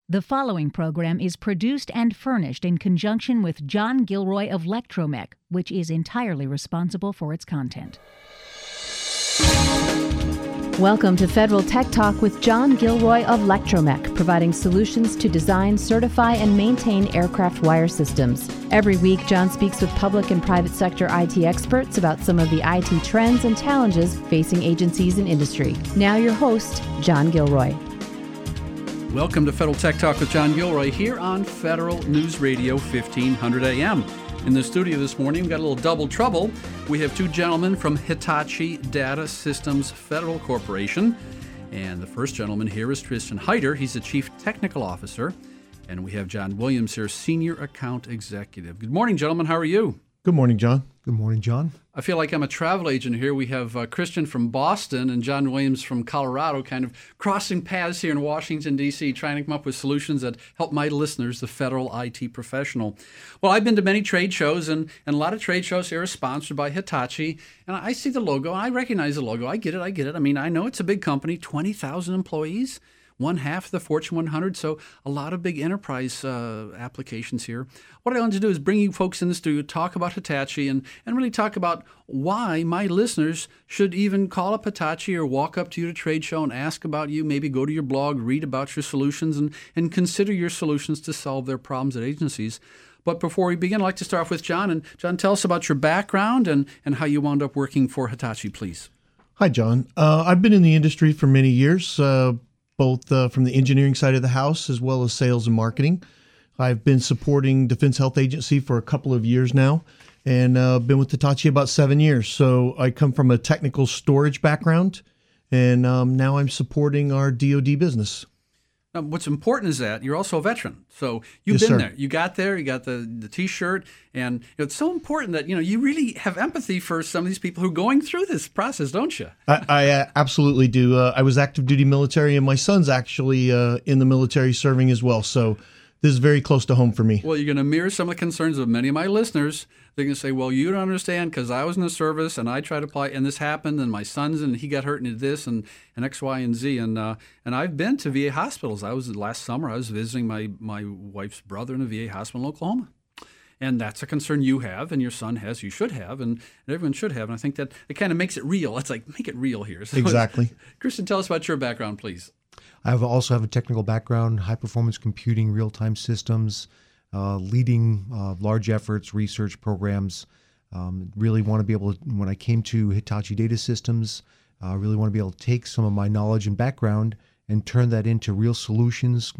The following program is produced and furnished in conjunction with John Gilroy of Lectromech, which is entirely responsible for its content. Welcome to Federal Tech Talk with John Gilroy of Lectromech, providing solutions to design, certify, and maintain aircraft wire systems. Every week, John speaks with public and private sector IT experts about some of the IT trends and challenges facing agencies and industry. Now your host, John Gilroy. Welcome to Federal Tech Talk with John Gilroy here on Federal News Radio 1500 AM. In the studio this morning, we've got a little double trouble. We have two gentlemen from Hitachi Data Systems Federal Corporation. And the first gentleman here is Tristan Heider. He's the Chief Technical Officer. And we have John Williams here, Senior Account Executive. Good morning, gentlemen. How are you? Good morning, John. Good morning, John. I feel like I'm a travel agent here. We have Christian from Boston and John Williams from Colorado kind of crossing paths here in Washington, D.C., trying to come up with solutions that help my listeners, the federal IT professional. Well, I've been to many trade shows, and a lot of trade shows here are sponsored by Hitachi. And I see the logo. I recognize the logo. I get it. I mean, I know it's a big company, 20,000 employees. One half of the Fortune 100, so a lot of big enterprise applications here. What I want to do is bring you folks in the studio, talk about Hitachi, and really talk about why my listeners should even call up Hitachi or walk up to you at a trade show and ask about you, maybe go to your blog, read about your solutions, and consider your solutions to solve their problems at agencies. But before we begin, I'd like to start off with John. And John, tell us about your background and how you wound up working for Hitachi, please. Hi, John. I've been in the industry for many years, both from the engineering side of the house as well as sales and marketing. I've been supporting Defense Health Agency for a couple of years now, and been with Hitachi about 7 years. So I come from a technical storage background, and now I'm supporting our DoD business. Now, what's important is that you're also a veteran. So you've been there. You got there. You got the T-shirt. And it's so important that, you really have empathy for some of these people who are going through this process, don't you? I absolutely do. I was active duty military, and my son's actually in the military serving as well. So this is very close to home for me. Well, you're going to mirror some of the concerns of many of my listeners. They're going to say, well, you don't understand because I was in the service and I tried to apply and this happened and my son's and he got hurt and did this and X, Y, and Z. And I've been to VA hospitals. Last summer, I was visiting my wife's brother in a VA hospital in Oklahoma. And that's a concern you have and your son has, you should have, and everyone should have. And I think that it kind of makes it real. It's like, make it real here. So exactly. Kristen, tell us about your background, please. I also have a technical background, high-performance computing, real-time systems, leading large efforts, research programs. Really want to be able to, when I came to Hitachi Data Systems, really want to be able to take some of my knowledge and background and turn that into real solutions,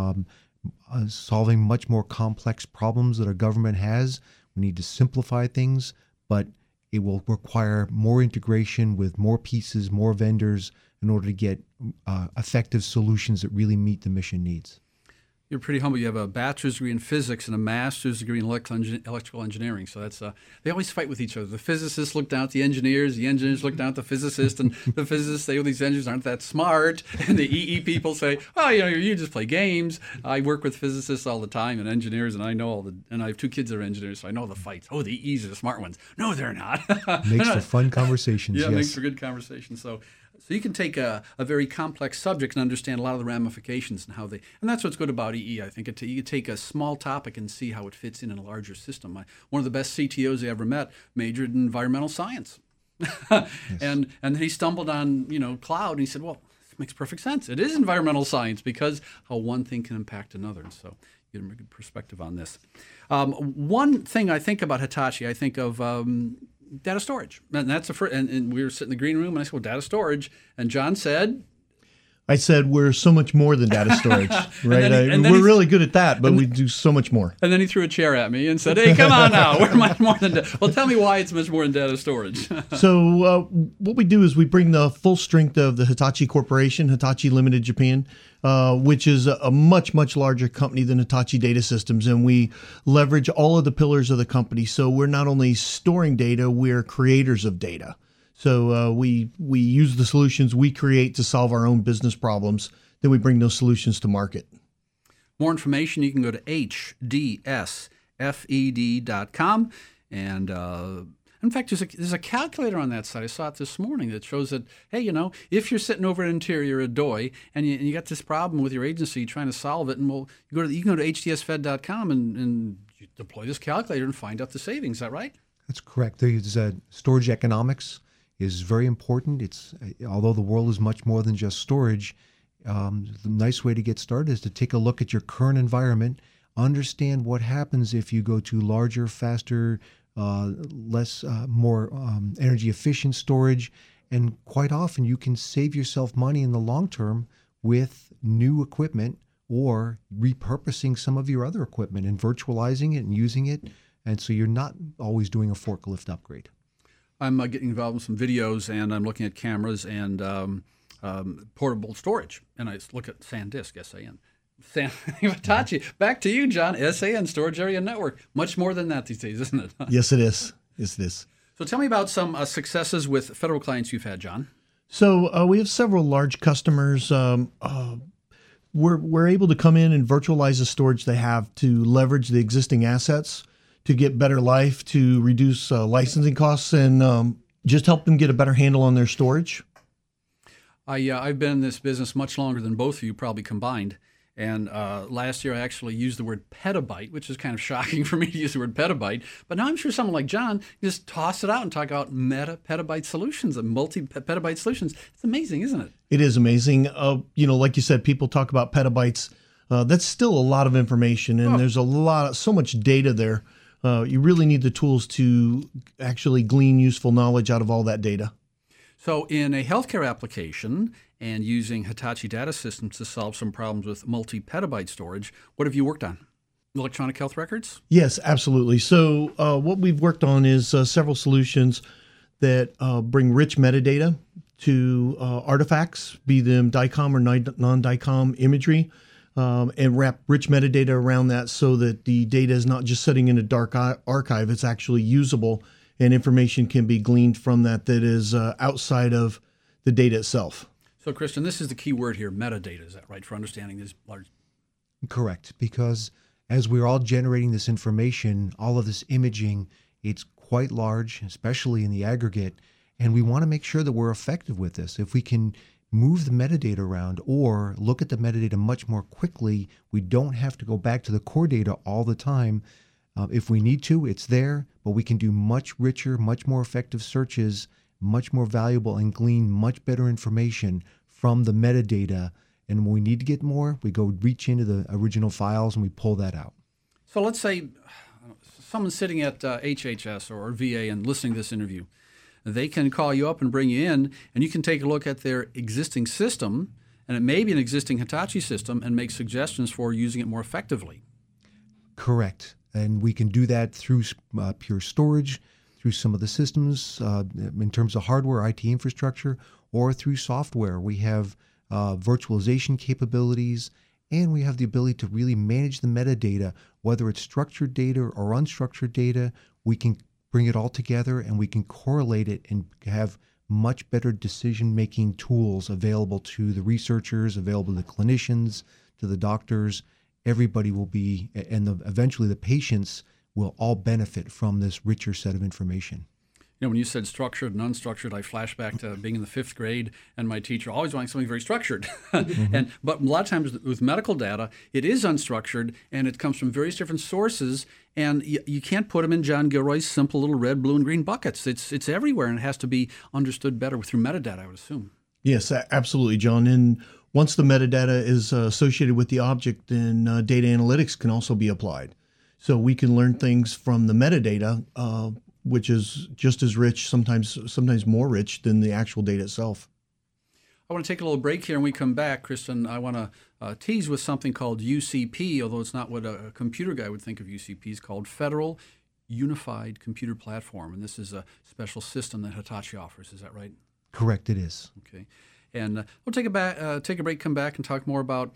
solving much more complex problems that our government has. We need to simplify things, but it will require more integration with more pieces, more vendors in order to get effective solutions that really meet the mission needs. You're pretty humble. You have a bachelor's degree in physics and a master's degree in electrical engineering. So that's they always fight with each other. The physicists look down at the engineers look down at the physicists, and the physicists say, well, these engineers aren't that smart. And the EE people say, oh, you just play games. I work with physicists all the time and engineers, and I know and I have two kids that are engineers, so I know the fights. Oh, the EEs are the smart ones. No, they're not. Makes for fun conversations, Yeah, yes. It makes for good conversations. So you can take a very complex subject and understand a lot of the ramifications and and that's what's good about EE. I think you take a small topic and see how it fits in a larger system. One of the best CTOs I ever met majored in environmental science. Yes. And he stumbled on, cloud, and he said, well, it makes perfect sense. It is environmental science because how one thing can impact another. And so you get a good perspective on this. One thing I think about Hitachi, I think of data storage. And that's the first, and we were sitting in the green room, and I said, well, data storage. And John said, I said, we're so much more than data storage, right? We're really good at that, but we do so much more. And then he threw a chair at me and said, hey, come on now, we're much more than data. Well, tell me why it's much more than data storage. So what we do is we bring the full strength of the Hitachi Corporation, Hitachi Limited Japan, which is a much, much larger company than Hitachi Data Systems. And we leverage all of the pillars of the company. So we're not only storing data, we're creators of data. So we use the solutions we create to solve our own business problems. Then we bring those solutions to market. More information, you can go to hdsfed.com. And In fact, there's a calculator on that site. I saw it this morning that shows that, hey, if you're sitting over at Interior Adoy and you got this problem with your agency trying to solve it, and you can go to htsfed.com and you deploy this calculator and find out the savings. Is that right? That's correct. There's storage economics is very important. It's although the world is much more than just storage. The nice way to get started is to take a look at your current environment, understand what happens if you go to larger, faster, more energy efficient storage, and quite often you can save yourself money in the long term with new equipment or repurposing some of your other equipment and virtualizing it and using it, and so you're not always doing a forklift upgrade. I'm getting involved in some videos, and I'm looking at cameras and portable storage, and I look at SanDisk, S-A-N. Hitachi. Back to you, John. SAN, Storage Area Network. Much more than that these days, isn't it? Yes, it is. Yes, it is. So tell me about some successes with federal clients you've had, John. So we have several large customers. We're able to come in and virtualize the storage they have to leverage the existing assets to get better life, to reduce licensing costs, and just help them get a better handle on their storage. I've been in this business much longer than both of you probably combined. And last year I actually used the word petabyte, which is kind of shocking for me to use the word petabyte. But now I'm sure someone like John can just toss it out and talk about petabyte solutions and multi-petabyte solutions. It's amazing, isn't it? It is amazing. Like you said, people talk about petabytes. That's still a lot of information, and there's so much data there. You really need the tools to actually glean useful knowledge out of all that data. So in a healthcare application and using Hitachi Data Systems to solve some problems with multi-petabyte storage, what have you worked on? Electronic health records? Yes, absolutely. So what we've worked on is several solutions that bring rich metadata to artifacts, be them DICOM or non-DICOM imagery, and wrap rich metadata around that so that the data is not just sitting in a dark archive, it's actually usable, and information can be gleaned from that is outside of the data itself. So, Kristen, this is the key word here, metadata. Is that right, for understanding these large? Correct, because as we're all generating this information, all of this imaging, it's quite large, especially in the aggregate, and we want to make sure that we're effective with this. If we can move the metadata around or look at the metadata much more quickly, we don't have to go back to the core data all the time. If we need to, it's there, but we can do much richer, much more effective searches, much more valuable, and glean much better information from the metadata. And when we need to get more, we go reach into the original files and we pull that out. So let's say someone's sitting at HHS or VA and listening to this interview. They can call you up and bring you in, and you can take a look at their existing system, and it may be an existing Hitachi system, and make suggestions for using it more effectively. Correct. And we can do that through Pure Storage, through some of the systems in terms of hardware, IT infrastructure, or through software. We have virtualization capabilities, and we have the ability to really manage the metadata, whether it's structured data or unstructured data. We can bring it all together and we can correlate it and have much better decision-making tools available to the researchers, available to the clinicians, to the doctors. Everybody will be, and eventually the patients will all benefit from this richer set of information. When you said structured and unstructured, I flash back to being in the 5th grade and my teacher always wanting something very structured. Mm-hmm. But a lot of times with medical data, it is unstructured and it comes from various different sources, and you can't put them in John Gilroy's simple little red, blue, and green buckets. It's everywhere, and it has to be understood better through metadata, I would assume. Yes, absolutely, John. And once the metadata is associated with the object, then data analytics can also be applied. So we can learn things from the metadata, which is just as rich, sometimes more rich than the actual data itself. I want to take a little break here, and when we come back, Kristen, I want to tease with something called UCP, although it's not what a computer guy would think of UCP. It's called Federal Unified Computer Platform, and this is a special system that Hitachi offers. Is that right? Correct, it is. Okay. And we'll take a break, come back, and talk more about,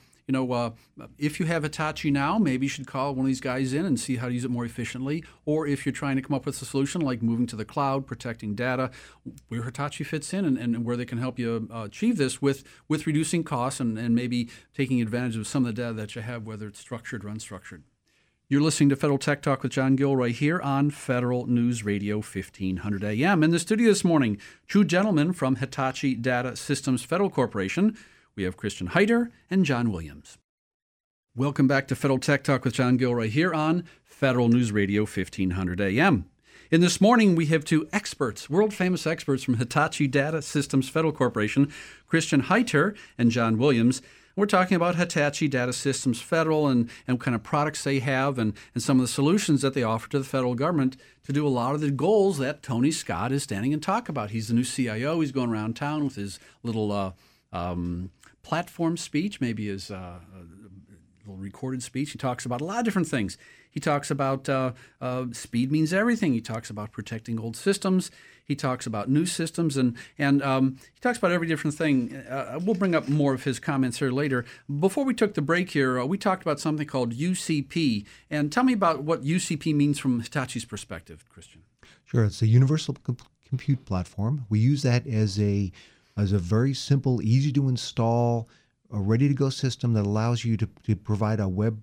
if you have Hitachi now, maybe you should call one of these guys in and see how to use it more efficiently. Or if you're trying to come up with a solution like moving to the cloud, protecting data, where Hitachi fits in and where they can help you achieve this with reducing costs and maybe taking advantage of some of the data that you have, whether it's structured or unstructured. You're listening to Federal Tech Talk with John Gilroy here on Federal News Radio 1500 AM. In the studio this morning, two gentlemen from Hitachi Data Systems Federal Corporation. We have Christian Heiter and John Williams. Welcome back to Federal Tech Talk with John Gilroy here on Federal News Radio 1500 AM. In this morning, we have two experts, world-famous experts from Hitachi Data Systems Federal Corporation, Christian Heiter and John Williams. We're talking about Hitachi Data Systems Federal and what kind of products they have and some of the solutions that they offer to the federal government to do a lot of the goals that Tony Scott is standing and talk about. He's the new CIO. He's going around town with his little platform speech, maybe his little recorded speech. He talks about a lot of different things. He talks about speed means everything. He talks about protecting old systems. He talks about new systems, and he talks about every different thing. We'll bring up more of his comments here later. Before we took the break here, we talked about something called UCP. And tell me about what UCP means from Hitachi's perspective, Christian. Sure. It's a universal compute platform. We use that as a very simple, easy to install, a ready-to-go system that allows you to provide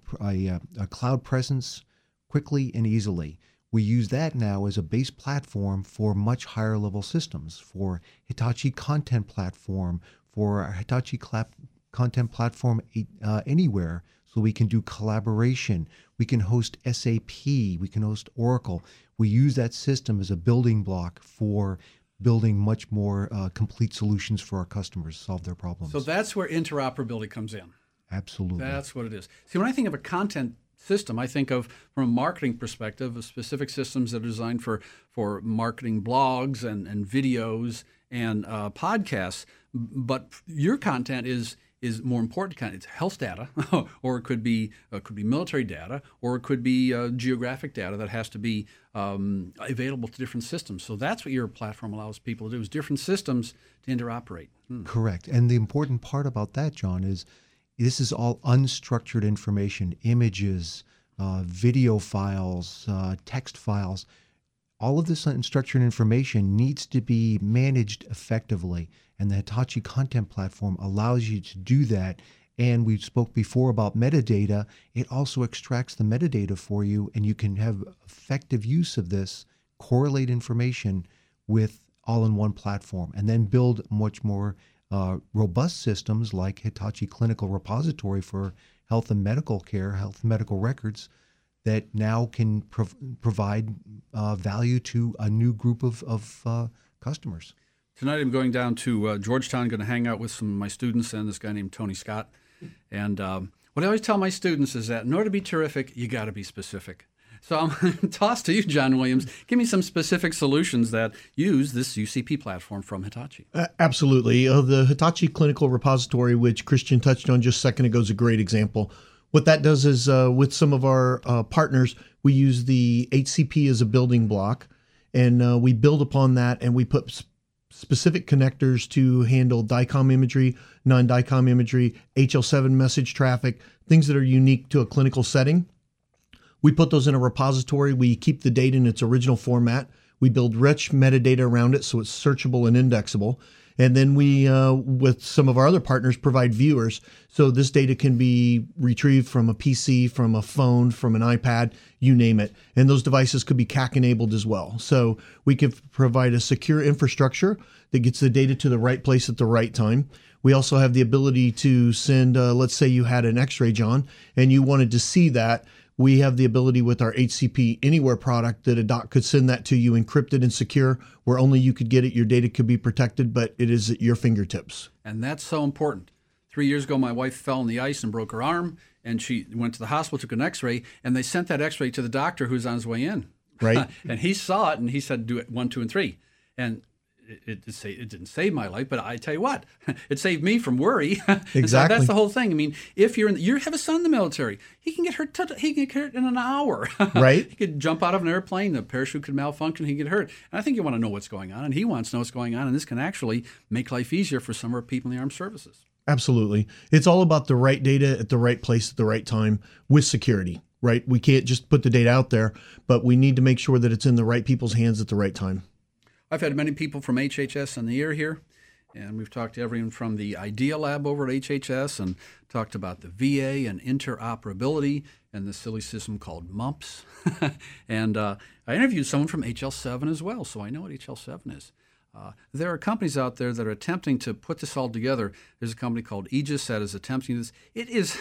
a cloud presence quickly and easily. We use that now as a base platform for much higher level systems, for Hitachi Content Platform, for our Hitachi Content Platform Anywhere, so we can do collaboration. We can host SAP. We can host Oracle. We use that system as a building block for building much more complete solutions for our customers to solve their problems. So that's where interoperability comes in. Absolutely. That's what it is. See, when I think of a content system, I think of, from a marketing perspective, of specific systems that are designed for marketing blogs and videos and podcasts. But your content is more important content. It's health data, or it could be military data, or it could be geographic data that has to be available to different systems. So that's what your platform allows people to do, is different systems to interoperate. Correct. And the important part about that, John, is this is all unstructured information, images, video files, text files. All of this unstructured information needs to be managed effectively, and the Hitachi Content Platform allows you to do that. And we spoke before about metadata. It also extracts the metadata for you, and you can have effective use of this, correlate information with all-in-one platform, and then build much more robust systems like Hitachi Clinical Repository for health and medical care, health and medical records, that now can provide value to a new group of customers. Tonight I'm going down to Georgetown, going to hang out with some of my students and this guy named Tony Scott. And what I always tell my students is that in order to be terrific, you got to be specific. So I'm going to toss to you, John Williams. Give me some specific solutions that use this UCP platform from Hitachi. Absolutely. The Hitachi Clinical Repository, which Christian touched on just a second ago, is a great example. What that does is with some of our partners, we use the HCP as a building block, and we build upon that, and we put specific connectors to handle DICOM imagery, non-DICOM imagery, HL7 message traffic, things that are unique to a clinical setting. We put those in a repository. We keep the data in its original format. We build rich metadata around it so it's searchable and indexable. And then we, with some of our other partners, provide viewers. So this data can be retrieved from a PC, from a phone, from an iPad, you name it. And those devices could be CAC enabled as well. So we can provide a secure infrastructure that gets the data to the right place at the right time. We also have the ability to send, let's say you had an X-ray, John, and you wanted to see that. We have the ability with our HCP Anywhere product that a doc could send that to you encrypted and secure, where only you could get it. Your data could be protected, but it is at your fingertips. And that's so important. 3 years ago, my wife fell on the ice and broke her arm, and she went to the hospital, took an X-ray, and they sent that X-ray to the doctor who's on his way in. Right. And he saw it, and he said, do it 1, 2, and 3. And it didn't save my life, but I tell you what, it saved me from worry. Exactly. So that's the whole thing. I mean, if you have a son in the military, he can get hurt. He can get hurt in an hour. Right. He could jump out of an airplane, the parachute could malfunction, he could get hurt. And I think you want to know what's going on, and he wants to know what's going on, and this can actually make life easier for some of our people in the armed services. Absolutely. It's all about the right data at the right place at the right time with security, right? We can't just put the data out there, but we need to make sure that it's in the right people's hands at the right time. I've had many people from HHS in the air here, And we've talked to everyone from the IDEA Lab over at HHS and talked about the VA and interoperability and the silly system called MUMPS. And I interviewed someone from HL7 as well, so I know what HL7 is. There are companies out there that are attempting to put this all together. There's a company called Aegis that is attempting this. It is,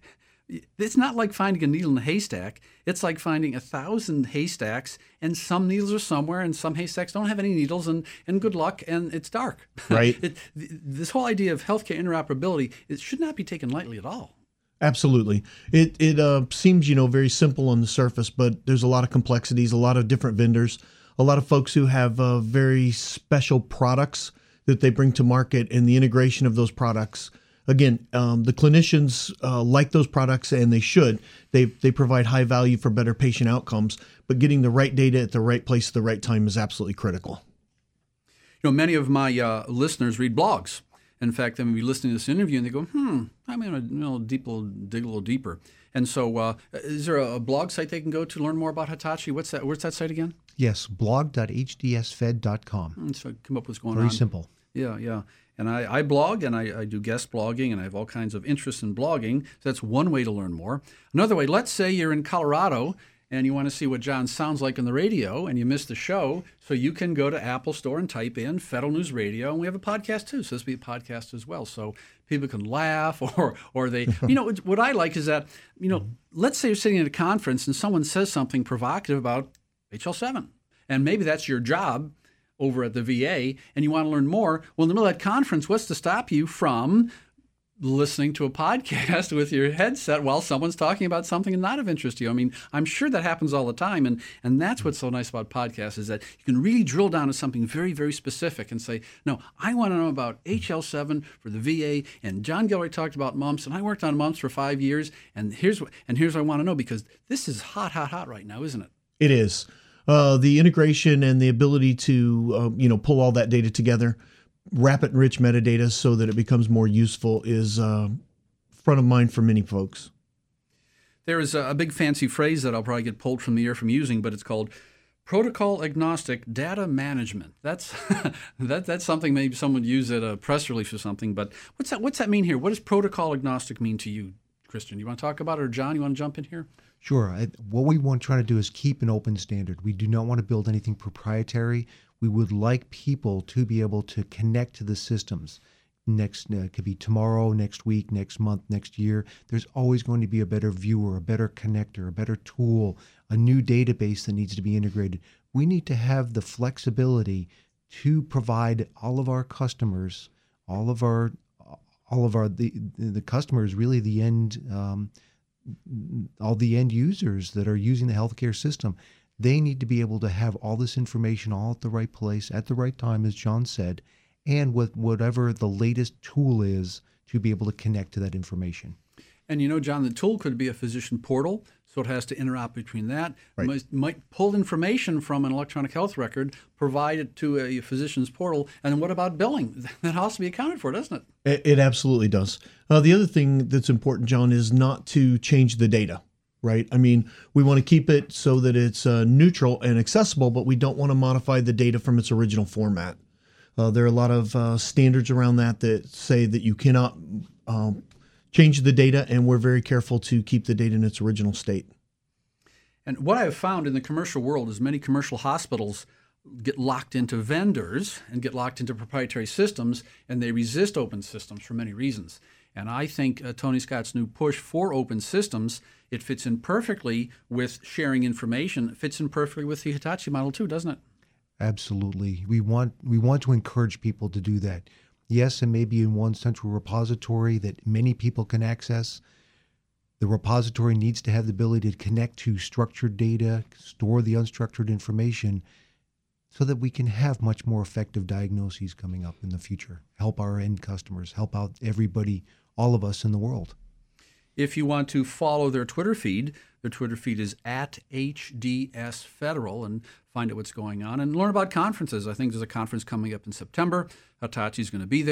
it's not like finding a needle in a haystack. It's like finding 1,000 haystacks, and some needles are somewhere, and some haystacks don't have any needles, and good luck, and it's dark. Right. This whole idea of healthcare interoperability, it should not be taken lightly at all. Absolutely. It seems, very simple on the surface, but there's a lot of complexities, a lot of different vendors, a lot of folks who have very special products that they bring to market, and the integration of those products. Again, the clinicians like those products, and they should. They provide high value for better patient outcomes, but getting the right data at the right place at the right time is absolutely critical. Many of my listeners read blogs. In fact, they may be listening to this interview and they go, I'm going to dig a little deeper. And so is there a blog site they can go to learn more about Hitachi? What's that site again? Yes, blog.hdsfed.com. So come up with what's going on. Very simple. Yeah. And I blog, and I do guest blogging, and I have all kinds of interest in blogging. So that's one way to learn more. Another way, let's say you're in Colorado and you want to see what John sounds like on the radio, and you missed the show, so you can go to Apple Store and type in Federal News Radio, and we have a podcast too, so this will be a podcast as well. So people can laugh, or they, what I like is that, let's say you're sitting at a conference and someone says something provocative about HL7, and maybe that's your job over at the VA, and you want to learn more. Well, in the middle of that conference, what's to stop you from listening to a podcast with your headset while someone's talking about something not of interest to you? I mean, I'm sure that happens all the time, and that's what's so nice about podcasts is that you can really drill down to something very, very specific and say, no, I want to know about HL7 for the VA, and John Gilroy talked about mumps, and I worked on mumps for 5 years, and here's what I want to know, because this is hot right now, isn't it? It is. The integration and the ability to, pull all that data together, wrap it in rich metadata so that it becomes more useful is front of mind for many folks. There is a big fancy phrase that I'll probably get pulled from the ear from using, but it's called protocol agnostic data management. That's that's something maybe someone would use at a press release or something, but what's that mean here? What does protocol agnostic mean to you, Christian? You want to talk about it, or John, you want to jump in here? Sure. What we want to try to do is keep an open standard. We do not want to build anything proprietary. We would like people to be able to connect to the systems. It could be tomorrow, next week, next month, next year. There's always going to be a better viewer, a better connector, a better tool, a new database that needs to be integrated. We need to have the flexibility to provide all of our customers, the customers, really the end, all the end users that are using the healthcare system. They need to be able to have all this information all at the right place, at the right time, as John said, and with whatever the latest tool is to be able to connect to that information. And John, the tool could be a physician portal, so it has to interop between that. Right. It might pull information from an electronic health record, provide it to a physician's portal, and then what about billing? That has to be accounted for, doesn't it? It absolutely does. The other thing that's important, John, is not to change the data. Right? I mean, we want to keep it so that it's neutral and accessible, but we don't want to modify the data from its original format. There are a lot of standards around that say that you cannot change the data, and we're very careful to keep the data in its original state. And what I've found in the commercial world is many commercial hospitals get locked into vendors and get locked into proprietary systems, and they resist open systems for many reasons. And I think Tony Scott's new push for open systems, it fits in perfectly with sharing information. It fits in perfectly with the Hitachi model too, doesn't it? Absolutely. We want to encourage people to do that. Yes, it may be in one central repository that many people can access. The repository needs to have the ability to connect to structured data, store the unstructured information, so that we can have much more effective diagnoses coming up in the future. Help our end customers, help out everybody, all of us in the world. If you want to follow their Twitter feed is at HDS Federal, and find out what's going on and learn about conferences. I think there's a conference coming up in September. Hitachi's going to be there.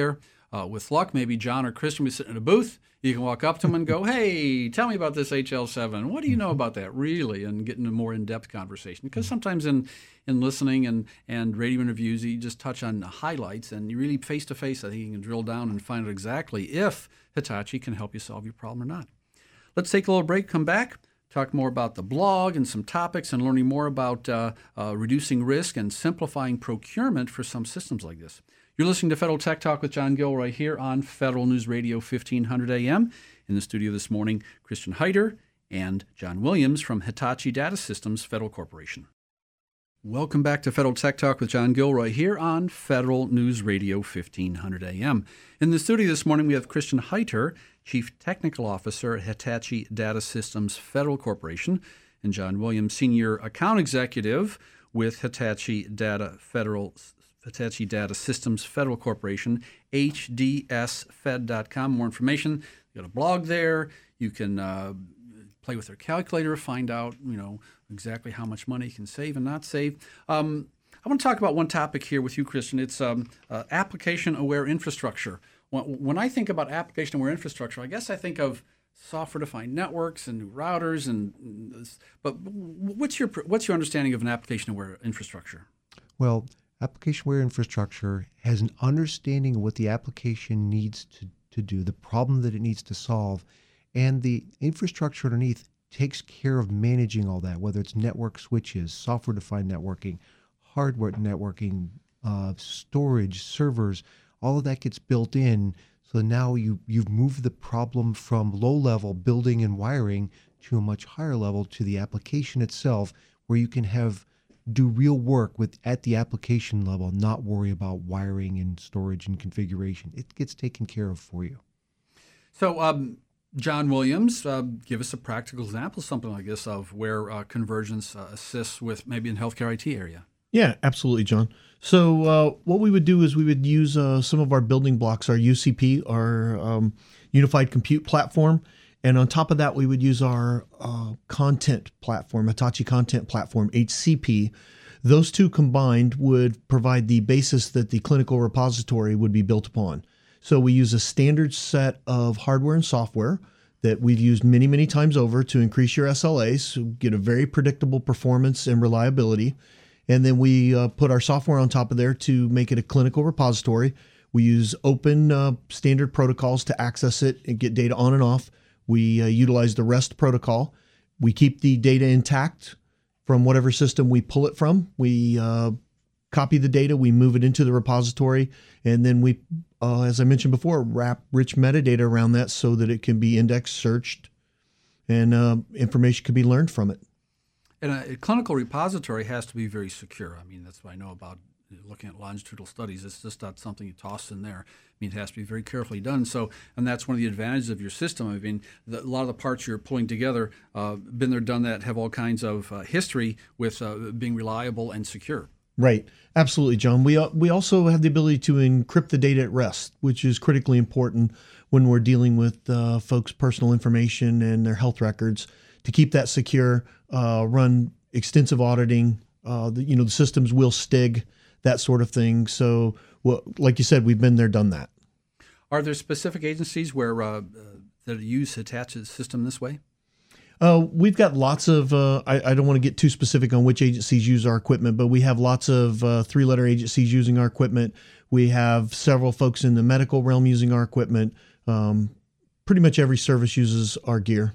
with luck, maybe John or Christian will be sitting in a booth. You can walk up to them and go, hey, tell me about this HL7. What do you know about that, really? And get into a more in-depth conversation. Because sometimes in listening and radio interviews, you just touch on highlights, and you really face-to-face, I think you can drill down and find out exactly if Hitachi can help you solve your problem or not. Let's take a little break, come back, talk more about the blog and some topics, and learning more about reducing risk and simplifying procurement for some systems like this. You're listening to Federal Tech Talk with John Gilroy here on Federal News Radio 1500 AM. In the studio this morning, Christian Heiter and John Williams from Hitachi Data Systems Federal Corporation. Welcome back to Federal Tech Talk with John Gilroy here on Federal News Radio 1500 AM. In the studio this morning, we have Christian Heiter, Chief Technical Officer at Hitachi Data Systems Federal Corporation, and John Williams, Senior Account Executive with Hitachi Data Systems Federal Corporation, hdsfed.com. More information. You got a blog there. You can play with their calculator, find out exactly how much money you can save and not save. I want to talk about one topic here with you, Christian. It's application-aware infrastructure. When I think about application-aware infrastructure, I guess I think of software-defined networks and new routers. But what's your understanding of an application-aware infrastructure? Well, application-aware infrastructure has an understanding of what the application needs to do, the problem that it needs to solve, and the infrastructure underneath takes care of managing all that, whether it's network switches, software-defined networking, hardware networking, storage, servers. All of that gets built in. So now you've moved the problem from low-level building and wiring to a much higher level, to the application itself, where you can do real work at the application level, not worry about wiring and storage and configuration. It gets taken care of for you. So, John Williams, give us a practical example, something like this, of where convergence assists with maybe in healthcare IT area. Yeah, absolutely, John. So what we would do is we would use some of our building blocks, our UCP, our Unified Compute Platform, and on top of that, we would use our content platform, Hitachi Content Platform, HCP. Those two combined would provide the basis that the clinical repository would be built upon. So we use a standard set of hardware and software that we've used many, many times over to increase your SLAs, so get a very predictable performance and reliability. And then we put our software on top of there to make it a clinical repository. We use open standard protocols to access it and get data on and off. We utilize the REST protocol. We keep the data intact from whatever system we pull it from. We copy the data, we move it into the repository, and then we, as I mentioned before, wrap rich metadata around that so that it can be indexed, searched, and information can be learned from it. And a clinical repository has to be very secure. I mean, that's what I know about looking at longitudinal studies. It's just not something you toss in there. I mean, it has to be very carefully done. So, and that's one of the advantages of your system. I mean, a lot of the parts you're pulling together, been there, done that, have all kinds of history with being reliable and secure. Right. Absolutely, John. We also have the ability to encrypt the data at rest, which is critically important when we're dealing with folks' personal information and their health records. To keep that secure, run extensive auditing. The systems will STIG, that sort of thing. So, like you said, we've been there, done that. Are there specific agencies where that use Hitachi's system this way? We've got lots of, I don't want to get too specific on which agencies use our equipment, but we have lots of three-letter agencies using our equipment. We have several folks in the medical realm using our equipment. Pretty much every service uses our gear.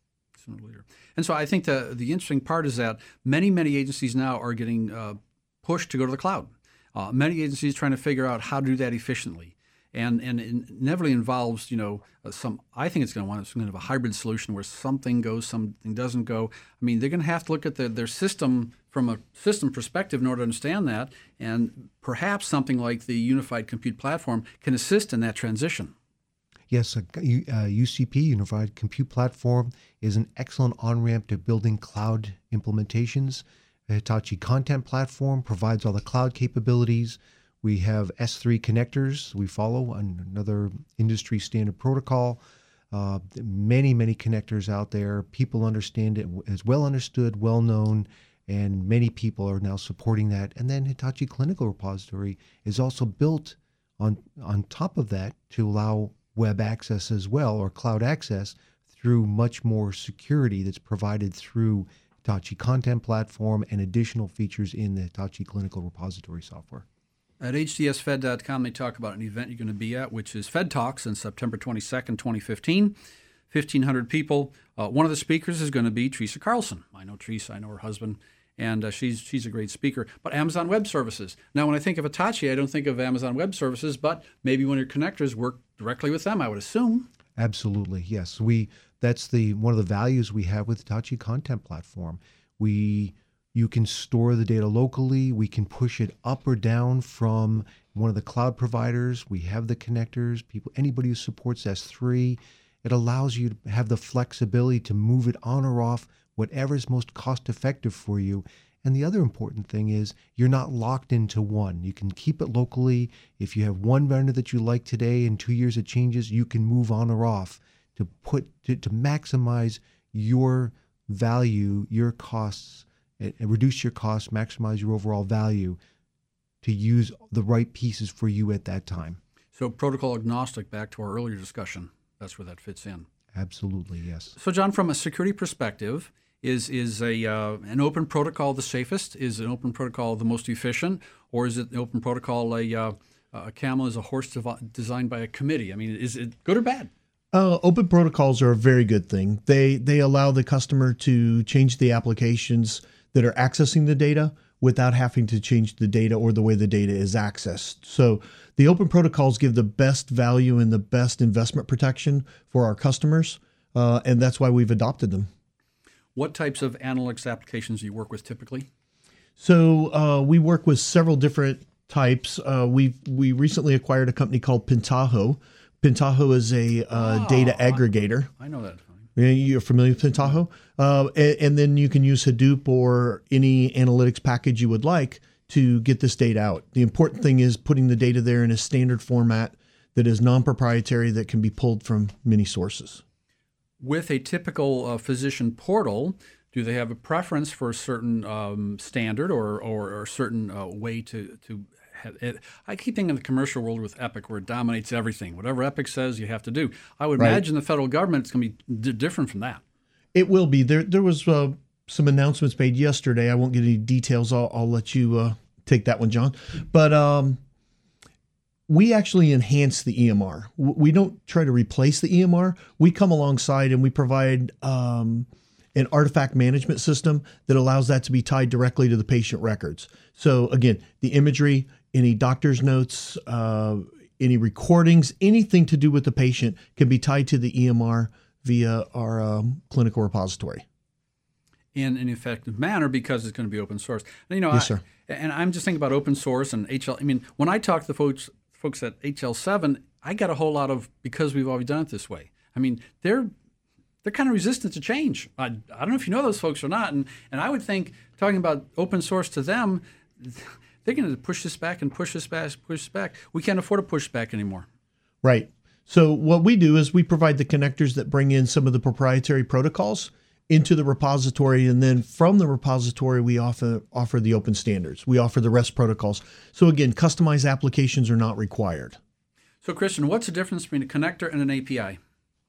And so I think the interesting part is that many agencies now are getting pushed to go to the cloud. Many agencies trying to figure out how to do that efficiently. And it inevitably involves, I think it's going to have a hybrid solution where something goes, something doesn't go. I mean, they're going to have to look at their system from a system perspective in order to understand that. And perhaps something like the Unified Compute Platform can assist in that transition. Yes, UCP, Unified Compute Platform, is an excellent on-ramp to building cloud implementations. The Hitachi Content Platform provides all the cloud capabilities. We have S3 connectors we follow, another industry standard protocol. Many connectors out there. People understand it as well understood, well known, and many people are now supporting that. And then Hitachi Clinical Repository is also built On top of that, to allow web access as well, or cloud access, through much more security that's provided through Hitachi Content Platform and additional features in the Hitachi Clinical Repository software. At HDSFed.com, they talk about an event you're going to be at, which is Fed Talks on September 22nd, 2015. 1,500 people. One of the speakers is going to be Teresa Carlson. I know Teresa. I know her husband. And she's a great speaker. But Amazon Web Services. Now, when I think of Hitachi, I don't think of Amazon Web Services, but maybe one of your connectors work directly with them, I would assume. Absolutely, yes. That's one of the values we have with Hitachi Content Platform. You can store the data locally. We can push it up or down from one of the cloud providers. We have the connectors. Anybody who supports S3, it allows you to have the flexibility to move it on or off, whatever is most cost effective for you. And the other important thing is you're not locked into one. You can keep it locally. If you have one vendor that you like today, in 2 years it changes, you can move on or off to maximize your value, your costs, and reduce your costs, maximize your overall value, to use the right pieces for you at that time. So protocol agnostic, back to our earlier discussion, that's where that fits in. Absolutely, yes. So John, from a security perspective, is an open protocol the safest? Is an open protocol the most efficient? Or is it an open protocol a camel is a horse designed by a committee? I mean, is it good or bad? Open protocols are a very good thing. They allow the customer to change the applications that are accessing the data without having to change the data or the way the data is accessed. So the open protocols give the best value and the best investment protection for our customers, and that's why we've adopted them. What types of analytics applications do you work with typically? So we work with several different types. We recently acquired a company called Pentaho. Pentaho is a data aggregator. I know that. You're familiar with Pentaho? And then you can use Hadoop or any analytics package you would like to get this data out. The important thing is putting the data there in a standard format that is non-proprietary, that can be pulled from many sources. With a typical physician portal, do they have a preference for a certain standard or a certain way to have it? I keep thinking of the commercial world with Epic, where it dominates everything. Whatever Epic says, you have to do. I would imagine the federal government is going to be different from that. It will be. There was some announcements made yesterday. I won't get any details. I'll let you take that one, John. But we actually enhance the EMR. We don't try to replace the EMR. We come alongside and we provide an artifact management system that allows that to be tied directly to the patient records. So again, the imagery, any doctor's notes, any recordings, anything to do with the patient can be tied to the EMR via our clinical repository. In an effective manner, because it's going to be open source. And, yes, sir. And I'm just thinking about open source and HL. I mean, when I talk to the folks at HL7, I got a whole lot of, because we've always done it this way. I mean, they're kind of resistant to change. I don't know if you know those folks or not. And I would think, talking about open source to them, they're going to push this back and push this back. We can't afford to push back anymore. Right. So what we do is we provide the connectors that bring in some of the proprietary protocols into the repository, and then from the repository we offer the open standards. We offer the REST protocols. So again, customized applications are not required. So Christian, what's the difference between a connector and an API?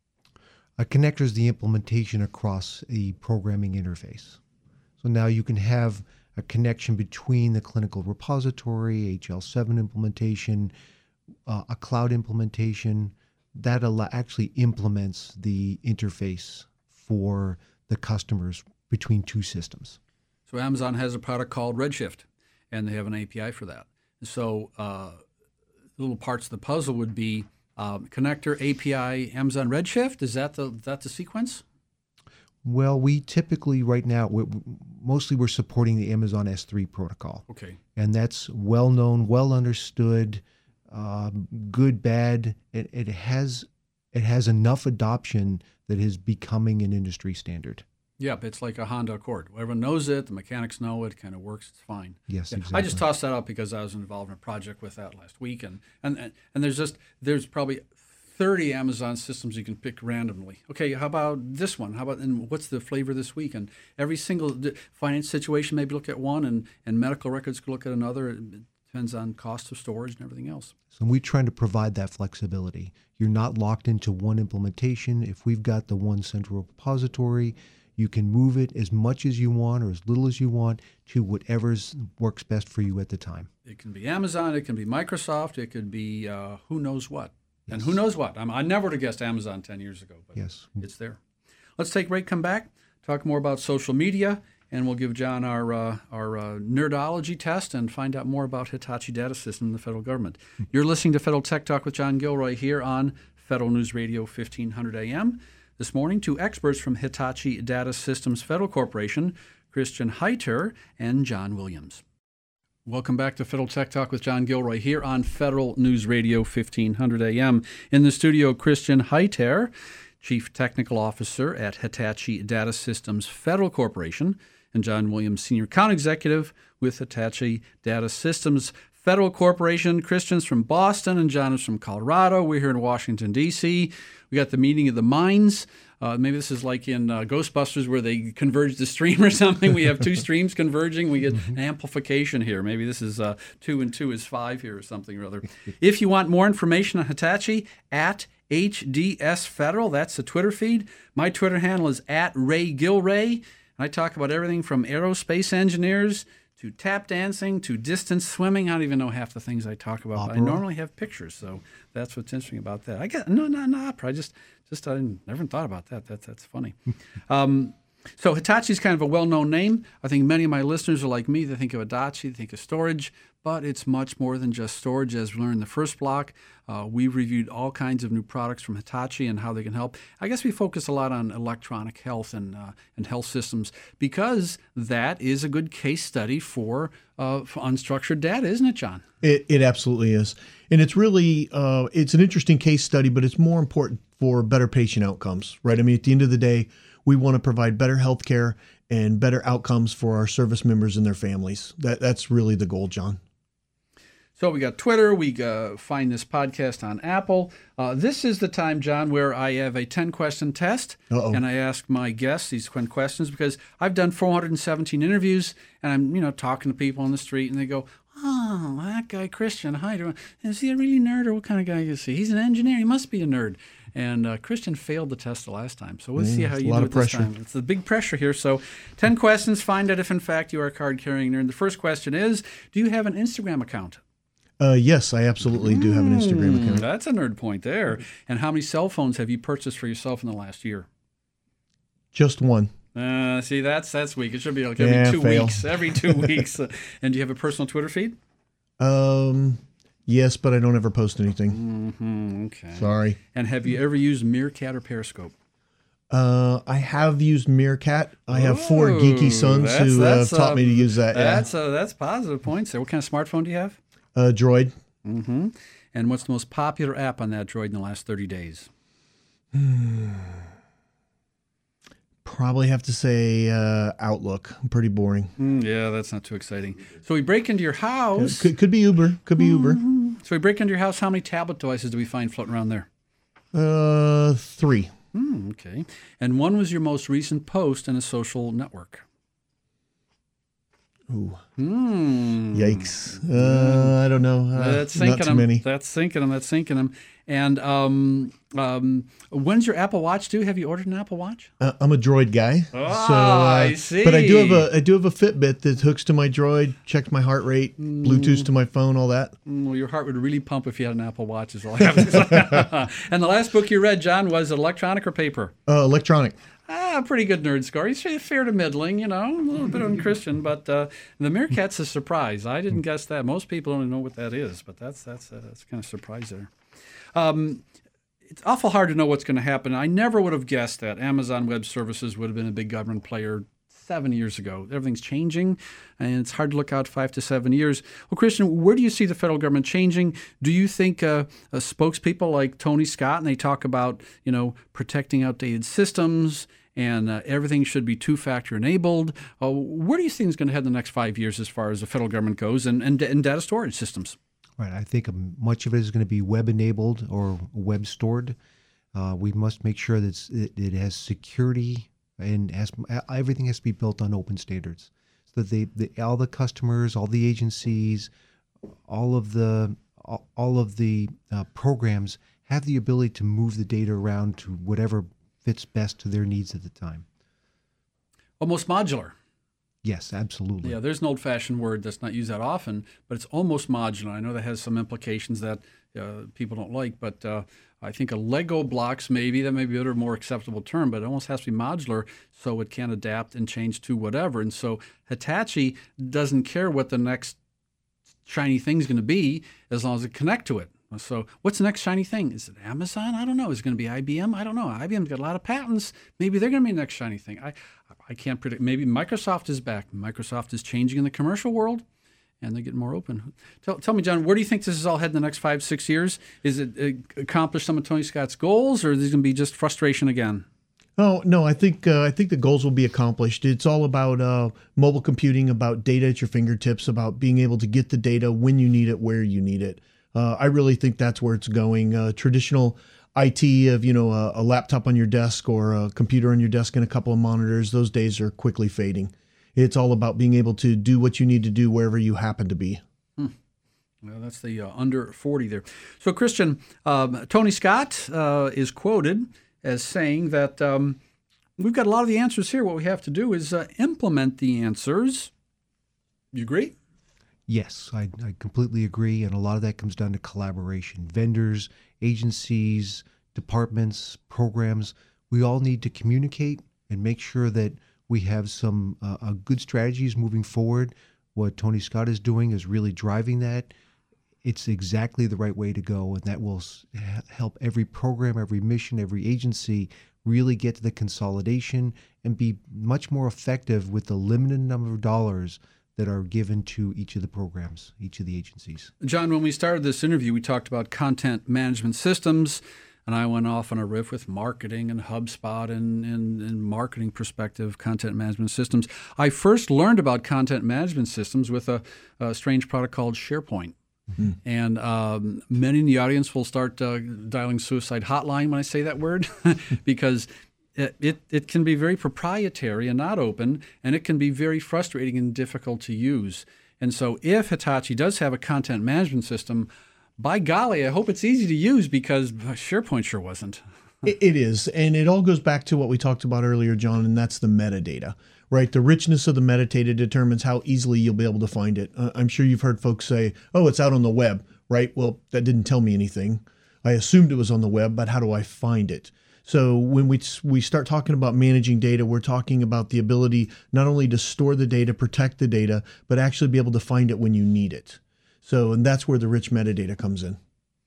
A connector is the implementation across a programming interface. So now you can have a connection between the clinical repository, HL7 implementation, a cloud implementation that actually implements the interface for the customers between two systems. So Amazon has a product called Redshift, and they have an API for that. So little parts of the puzzle would be connector, API, Amazon Redshift. Is that the sequence? Well, we typically right now, we're supporting the Amazon S3 protocol. Okay. And that's well known, well understood, good, bad. It has enough adoption that is becoming an industry standard. Yep, it's like a Honda Accord. Everyone knows it. The mechanics know it. Kind of works. It's fine. Yes, yeah. Exactly. I just tossed that out because I was involved in a project with that last week, and there's probably 30 Amazon systems you can pick randomly. Okay, how about this one? And what's the flavor this week? And every single finance situation, maybe look at one, and medical records could look at another. It depends on cost of storage and everything else. So we're trying to provide that flexibility. You're not locked into one implementation. If we've got the one central repository, you can move it as much as you want or as little as you want to whatever works best for you at the time. It can be Amazon, it can be Microsoft, it could be who knows what. Yes. And who knows what. I never would have guessed Amazon 10 years ago, but yes, it's there. Let's take a break, come back, talk more about social media, and we'll give John our nerdology test and find out more about Hitachi Data System and the federal government. You're listening to Federal Tech Talk with John Gilroy here on Federal News Radio 1500 AM. This morning, two experts from Hitachi Data Systems Federal Corporation, Christian Heiter and John Williams. Welcome back to Federal Tech Talk with John Gilroy here on Federal News Radio 1500 AM. In the studio, Christian Heiter, Chief Technical Officer at Hitachi Data Systems Federal Corporation, and John Williams, Senior Account Executive with Hitachi Data Systems Federal Corporation. Christian's from Boston and John is from Colorado. We're here in Washington, D.C. We got the meeting of the minds. Maybe this is like in Ghostbusters where they converge the stream or something. We have two streams converging. We get an amplification here. Maybe this is 2 and 2 is 5 here or something or other. If you want more information on Hitachi, at HDS Federal, that's the Twitter feed. My Twitter handle is at Ray Gilray. I talk about everything from aerospace engineers to tap dancing, to distance swimming. I don't even know half the things I talk about. But I normally have pictures, so that's what's interesting about that. I get no opera. I just I never thought about that. That's funny. So Hitachi's kind of a well-known name. I think many of my listeners are like me. They think of Hitachi, they think of storage, but it's much more than just storage. As we learned in the first block, we reviewed all kinds of new products from Hitachi and how they can help. I guess we focus a lot on electronic health and health systems because that is a good case study for unstructured data, isn't it, John? It absolutely is. And it's really, it's an interesting case study, but it's more important for better patient outcomes, right? I mean, at the end of the day, we want to provide better health care and better outcomes for our service members and their families. That's really the goal, John. So we got Twitter. We find this podcast on Apple. This is the time, John, where I have a 10-question test. And I ask my guests these 10 questions because I've done 417 interviews, and I'm talking to people on the street, and they go, "Oh, that guy Christian Heiter, is he a really nerd, or what kind of guy is he? He's an engineer. He must be a nerd." And Christian failed the test the last time. So we'll see how you do it this time. It's a big pressure here. So 10 questions. Find out if, in fact, you are a card-carrying nerd. The first question is, do you have an Instagram account? Yes, I absolutely do have an Instagram account. That's a nerd point there. And how many cell phones have you purchased for yourself in the last year? Just one. See, that's weak. It should be like every 2 weeks. Every 2 weeks. And do you have a personal Twitter feed? Yes, but I don't ever post anything. Okay. Sorry. And have you ever used Meerkat or Periscope? I have used Meerkat. I have 4 geeky sons who taught me to use that. That's positive points there. What kind of smartphone do you have? Droid. And what's the most popular app on that Droid in the last 30 days? Probably have to say Outlook. Pretty boring. Yeah, that's not too exciting. So we break into your house. Could be Uber. Could be Uber. So we break into your house. How many tablet devices do we find floating around there? 3. Okay. And when was your most recent post in a social network? Ooh. Yikes. I don't know. That's not too many. That's sinking them. And when's your Apple Watch due? Have you ordered an Apple Watch? I'm a Droid guy. I see. But I do have a Fitbit that hooks to my Droid, checks my heart rate, Bluetooth to my phone, all that. Well, your heart would really pump if you had an Apple Watch, is all I have to say. And the last book you read, John, was electronic or paper? Electronic. Pretty good nerd score. He's fair to middling, a little bit unchristian, but the Meerkat's a surprise. I didn't guess that. Most people don't know what that is, but that's kind of a surprise there. It's awful hard to know what's going to happen. I never would have guessed that Amazon Web Services would have been a big government player 7 years ago. Everything's changing, and it's hard to look out 5 to 7 years. Well, Christian, where do you see the federal government changing? Do you think spokespeople like Tony Scott, and they talk about, protecting outdated systems, and everything should be two-factor enabled. Where do you think it's going to head in the next 5 years as far as the federal government goes and data storage systems? Right. I think much of it is going to be web-enabled or web-stored. We must make sure that it has security and everything has to be built on open standards so that all the customers, all the agencies all of the programs have the ability to move the data around to whatever fits best to their needs at the time. Almost modular. Yes, absolutely. Yeah, there's an old-fashioned word that's not used that often, but it's almost modular. I know that has some implications that people don't like, but I think a Lego blocks that may be a better, more acceptable term, but it almost has to be modular so it can adapt and change to whatever. And so Hitachi doesn't care what the next shiny thing's going to be as long as it connect to it. So what's the next shiny thing? Is it Amazon? I don't know. Is it going to be IBM? I don't know. IBM's got a lot of patents. Maybe they're going to be the next shiny thing. I can't predict. Maybe Microsoft is back. Microsoft is changing in the commercial world, and they're getting more open. Tell me, John, where do you think this is all heading the next 5-6 years? Is it accomplish some of Tony Scott's goals, or is this going to be just frustration again? Oh no, I think the goals will be accomplished. It's all about mobile computing, about data at your fingertips, about being able to get the data when you need it, where you need it. I really think that's where it's going. Traditional IT of a laptop on your desk or a computer on your desk and a couple of monitors, those days are quickly fading. It's all about being able to do what you need to do wherever you happen to be. Well, that's the under 40 there. So, Christian, Tony Scott is quoted as saying that we've got a lot of the answers here. What we have to do is implement the answers. You agree? Yes, I completely agree. And a lot of that comes down to collaboration. Vendors, agencies, departments, programs, we all need to communicate and make sure that we have some good strategies moving forward. What Tony Scott is doing is really driving that. It's exactly the right way to go, and that will help every program, every mission, every agency really get to the consolidation and be much more effective with the limited number of dollars that are given to each of the programs, each of the agencies. John, when we started this interview, we talked about content management systems, and I went off on a riff with marketing and HubSpot and marketing perspective, content management systems. I first learned about content management systems with a strange product called SharePoint. Mm-hmm. And many in the audience will start dialing suicide hotline when I say that word because it can be very proprietary and not open, and it can be very frustrating and difficult to use. And so if Hitachi does have a content management system, by golly, I hope it's easy to use because SharePoint sure wasn't. It is. And it all goes back to what we talked about earlier, John, and that's the metadata, right? The richness of the metadata determines how easily you'll be able to find it. I'm sure you've heard folks say, oh, it's out on the web, right? Well, that didn't tell me anything. I assumed it was on the web, but how do I find it? So when we start talking about managing data, we're talking about the ability not only to store the data, protect the data, but actually be able to find it when you need it. So, and that's where the rich metadata comes in.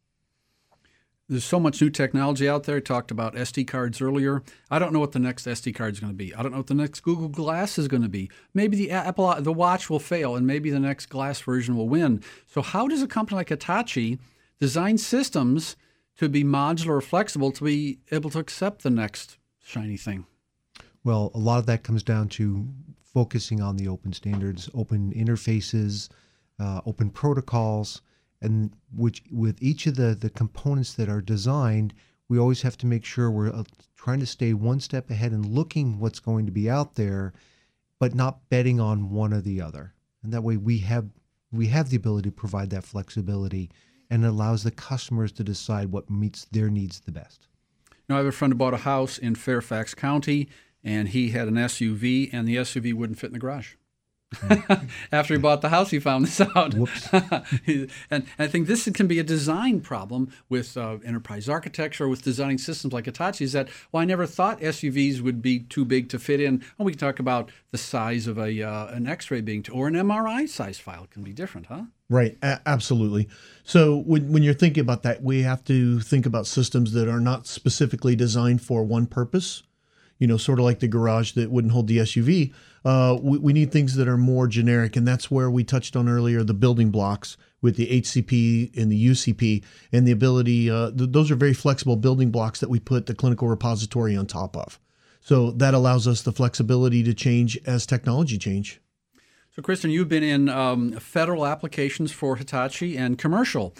There's so much new technology out there. I talked about SD cards earlier. I don't know what the next SD card is going to be. I don't know what the next Google Glass is going to be. Maybe the watch will fail, and maybe the next Glass version will win. So how does a company like Hitachi design systems to be modular or flexible to be able to accept the next shiny thing? Well, a lot of that comes down to focusing on the open standards, open interfaces, open protocols, and which with each of the components that are designed, we always have to make sure we're trying to stay one step ahead and looking what's going to be out there, but not betting on one or the other. And that way we have the ability to provide that flexibility, and it allows the customers to decide what meets their needs the best. I have a friend who bought a house in Fairfax County, and he had an SUV, and the SUV wouldn't fit in the garage. After he bought the house, he found this out. Whoops. And I think this can be a design problem with enterprise architecture, with designing systems like Hitachi, is that, well, I never thought SUVs would be too big to fit in. Well, we can talk about the size of an X-ray being, or an MRI size file can be different, huh? Right, absolutely. So when you're thinking about that, we have to think about systems that are not specifically designed for one purpose. Sort of like the garage that wouldn't hold the SUV. We need things that are more generic, and that's where we touched on earlier the building blocks with the HCP and the UCP, and the ability. Those are very flexible building blocks that we put the clinical repository on top of. So that allows us the flexibility to change as technology change. So, Kristen, you've been in federal applications for Hitachi and commercial.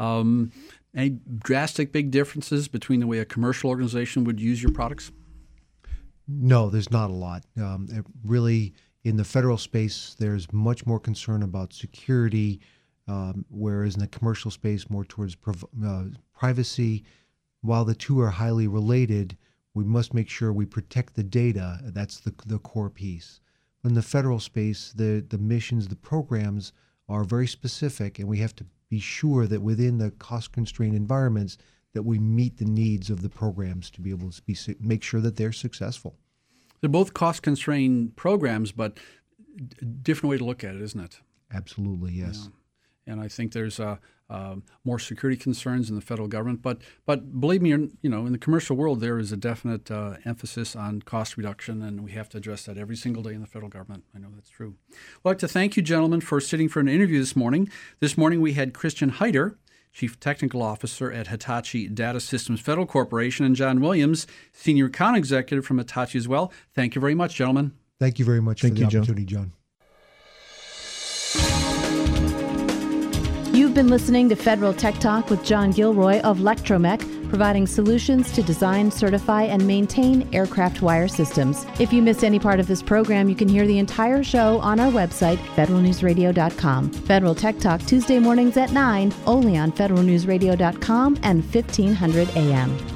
Any drastic big differences between the way a commercial organization would use your products? No, there's not a lot. Really, in the federal space, there's much more concern about security, whereas in the commercial space, more towards privacy. While the two are highly related, we must make sure we protect the data. That's the core piece. In the federal space, the missions, the programs are very specific, and we have to be sure that within the cost-constrained environments that we meet the needs of the programs to be able to make sure that they're successful. They're both cost-constrained programs, but different way to look at it, isn't it? Absolutely, yes. Yeah. And I think there's more security concerns in the federal government, but believe me, in the commercial world there is a definite emphasis on cost reduction, and we have to address that every single day in the federal government. I know that's true. I'd like to thank you, gentlemen, for sitting for an interview this morning. This morning we had Christian Heider, Chief Technical Officer at Hitachi Data Systems Federal Corporation, and John Williams, Senior Account Executive from Hitachi as well. Thank you very much, gentlemen. Thank you very much for the opportunity, John. You've been listening to Federal Tech Talk with John Gilroy of Lectromech, providing solutions to design, certify, and maintain aircraft wire systems. If you missed any part of this program, you can hear the entire show on our website, federalnewsradio.com. Federal Tech Talk Tuesday mornings at 9, only on federalnewsradio.com and 1500 AM.